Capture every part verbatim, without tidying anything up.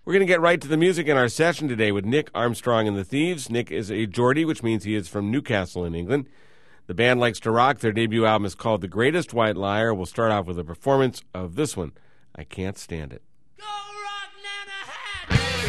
We're going to get right to the music in our session today with Nick Armstrong and the Thieves. Nick is a Geordie, which means he is from Newcastle in England. The band likes to rock. Their debut album is called The Greatest White Liar. We'll start off with a performance of this one, I Can't Stand It. Go rock, Nana Hat!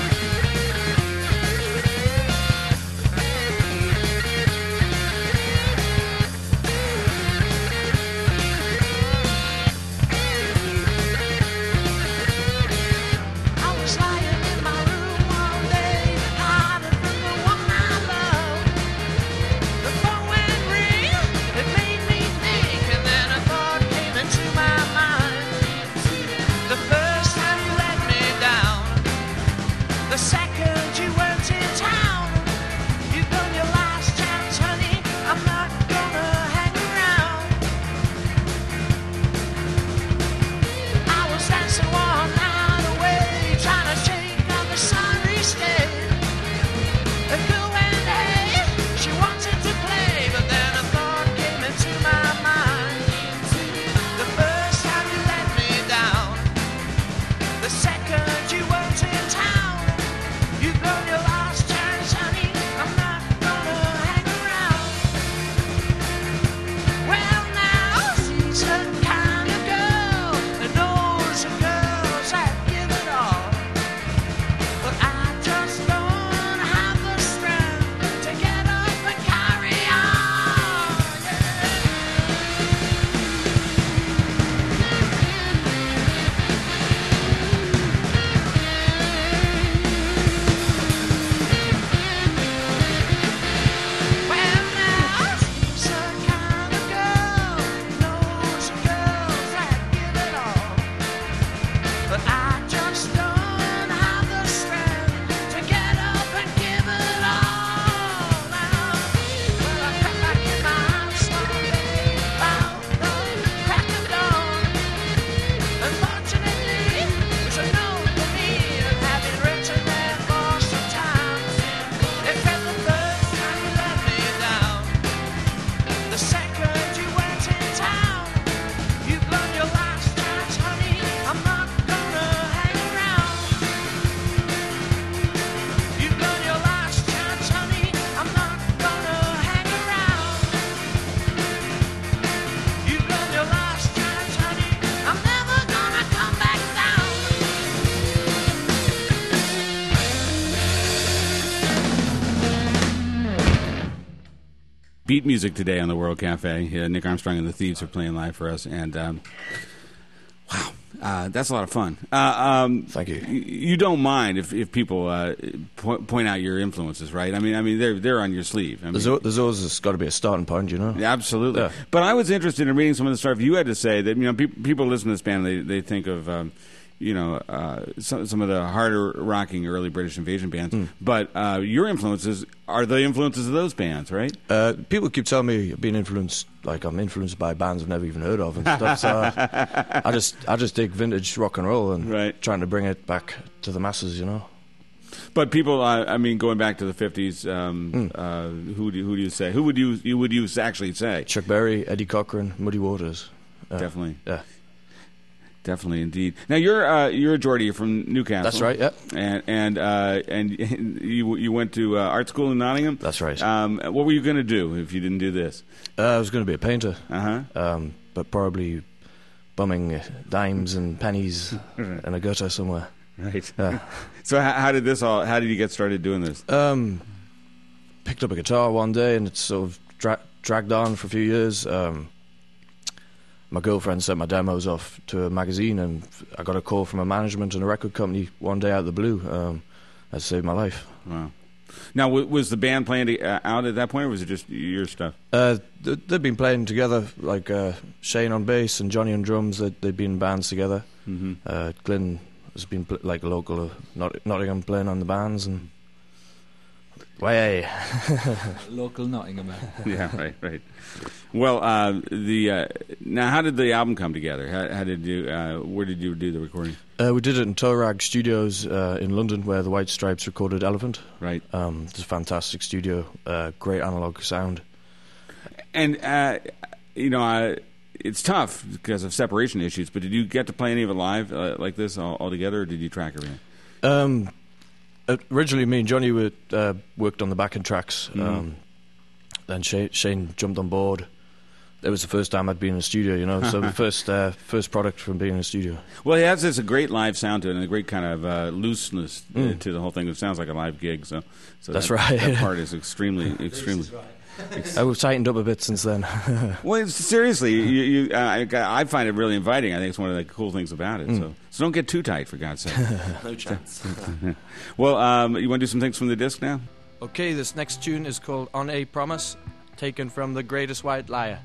Beat music today on the World Cafe. Uh, Nick Armstrong and the Thieves are playing live for us, and um, wow, uh, that's a lot of fun. Uh, um, Thank you. y- You don't mind if, if people uh, po- point out your influences, right? I mean, I mean, they're they're on your sleeve. I mean, There's, al- there's always got to be a starting point, you know? absolutely. Yeah. But I was interested in reading some of the stuff you had to say. That you know, pe- people listen to this band, they they think of. Um, you know, uh, some, some of the harder rocking early British invasion bands. Mm. But uh, your influences are the influences of those bands, right? Uh, people keep telling me I've been influenced, like I'm influenced by bands I've never even heard of and stuff. So I, I just I just dig vintage rock and roll and Right. trying to bring it back to the masses, you know? But people, uh, I mean, going back to the fifties, um, Mm. uh, who do who do you say? Who would you you would you actually say? Chuck Berry, Eddie Cochran, Muddy Waters. Uh, Definitely, Yeah. definitely, indeed. Now you're uh, you're a Geordie. You're from Newcastle. That's right, yeah. And and uh, and you you went to uh, art school in Nottingham. That's right. Um, what were you going to do if you didn't do this? Uh, I was going to be a painter, Uh huh. um, but probably bumming uh, dimes and pennies in a gutter somewhere. Right. Yeah. So how, how did this all? How did you get started doing this? Um, picked up a guitar one day and it's sort of dra- dragged on for a few years. Um, my girlfriend sent my demos off to a magazine and I got a call from a management and a record company one day out of the blue. Um, that saved my life. Wow. Now, w- was the band playing to, uh, out at that point, or was it just your stuff? Uh, th- they've been playing together, like uh, Shane on bass and Johnny on drums. They- they've been in bands together. Mm-hmm. Uh, Glyn has been pl- like a local of Not- Nottingham playing on the bands and way. Local Nottingham man. Yeah, right, right. Well, uh, the uh, now, how did the album come together? How, how did you? Uh, where did you do the recording? Uh, we did it in Torag Studios uh, in London, where the White Stripes recorded Elephant. Right. Um, it's a fantastic studio, uh, great analog sound. And uh, you know, uh, it's tough because of separation issues. But did you get to play any of it live uh, like this all, all together, or did you track everything? Um, originally, me and Johnny were, uh, worked on the backing tracks. Mhm. Um, then Shane, Shane jumped on board. It was the first time I'd been in a studio, you know. So the first uh, first product from being in a studio. Well, he has this a great live sound to it and a great kind of uh, looseness uh, Mm. to the whole thing. It sounds like a live gig. So, so That's that, right. That part is extremely, extremely. Uh, we've tightened up a bit since then. Well, it's, seriously, you, you, uh, I, I find it really inviting. I think it's one of the cool things about it. Mm. So, so don't get too tight, for God's sake. No chance. Well, um, you want to do some things from the disc now? Okay, this next tune is called On a Promise, taken from The Greatest White Liar.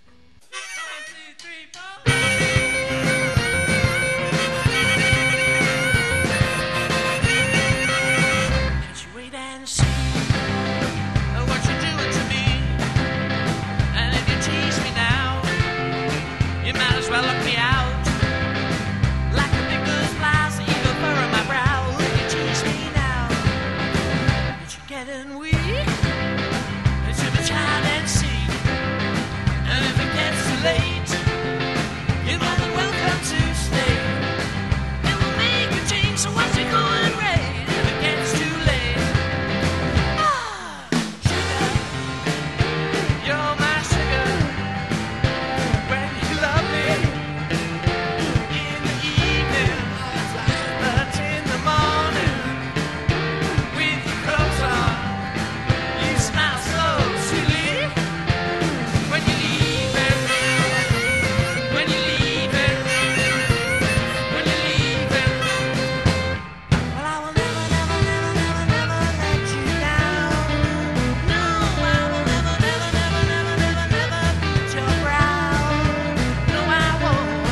Can't you wait and see what you're doing to me? And if you tease me now, you might as well look me out. Like the biggest flies, the eagle fur on my brow. If you tease me now, but you're getting weak. It's in the child and see. And if it gets too late, you're more than welcome to stay. It will make a change, so what's it going right? If it gets too late, ah, sugar, you're my sugar. When you love me in the evening, but in the morning, with your clothes on, you smile so sweetly. When you leave it, when you leave it, when you leave it. Well, I will never, never, never, never, never let you down. No, I will never, never, never, never, never, never beat your brow. No, I won't.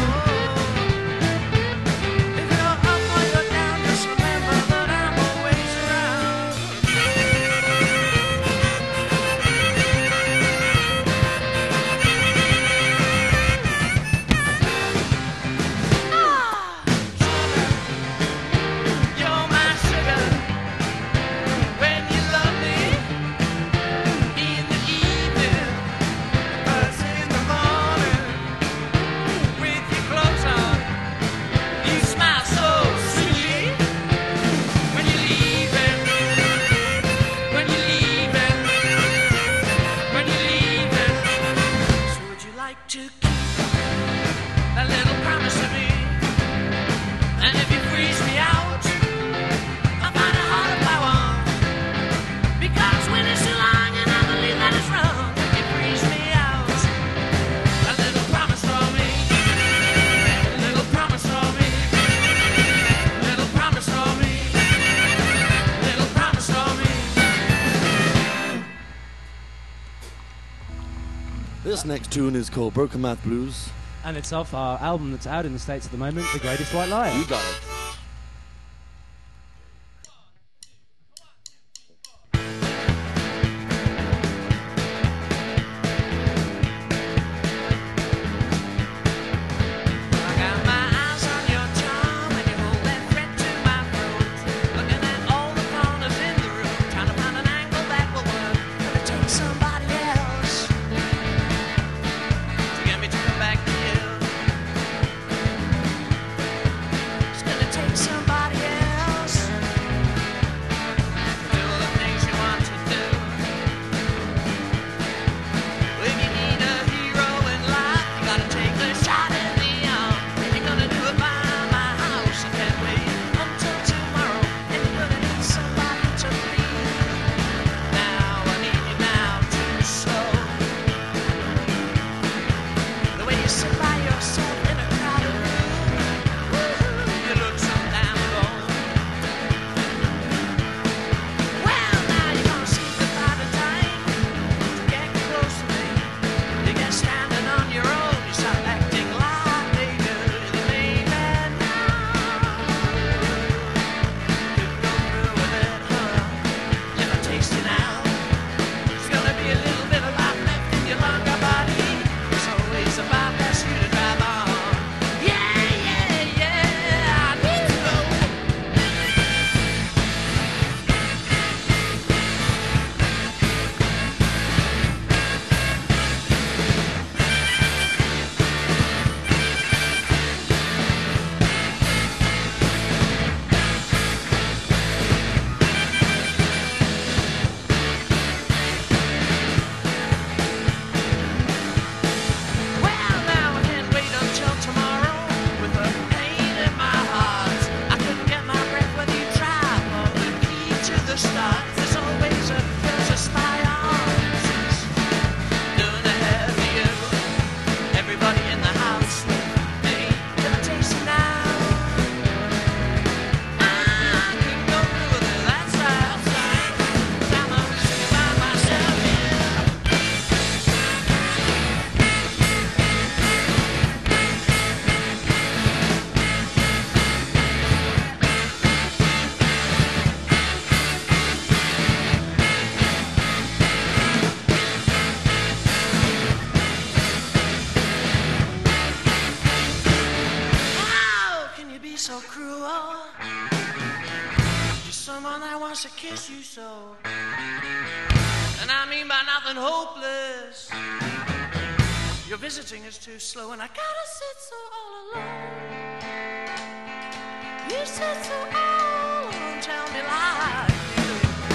If you're up or you're down, just remember that I'm always around. Ah, sugar, you're my sugar. When you love me in the evening, but in the morning, with your clothes on, you smile so sweetly. When you leave it, when you leave it, when you leave it. So would you like to keep that little promise to me? And if you freeze me out, I'll find it hard if I want. Because when it's too long and I believe that it's wrong, if you freeze me out, a little promise for me, a little promise for me, a little promise for me, a little promise for me. This next tune is called Broken Math Blues. And it's off our album that's out in the States at the moment, The Greatest White Liar. You got it. I got my eyes on your charm and you hold that thread to my throat. Looking at all the corners in the room, trying to find an angle that will work. Gonna take somebody else to get me to come back to you. It's gonna must have kissed you so. And I mean by nothing hopeless. Your visiting is too slow, and I gotta sit so all alone. You sit so all alone, tell me like you.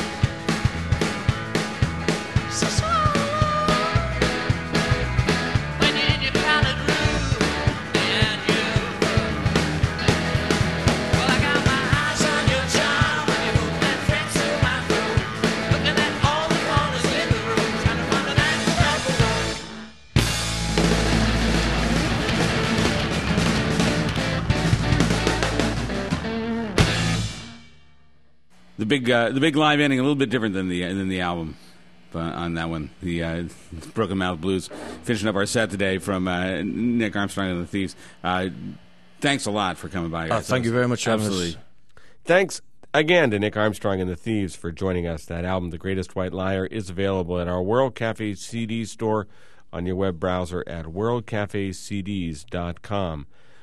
Sit so all alone. When you're in your crowded room, and you. Well, I got my eyes on your charm, and you move that thread through my throat. Looking at all the corners in the room, trying to find an answer that will work. The big, uh, the big live ending, a little bit different than the than the album uh, on that one. The uh, Broken Mouth Blues. Finishing up our set today from uh, Nick Armstrong and the Thieves. Uh, thanks a lot for coming by. Uh, guys. thank you very much for having us. Absolutely. Thanks again to Nick Armstrong and the Thieves for joining us. That album, The Greatest White Liar, is available at our World Cafe C D store on your web browser at world cafe c ds dot com.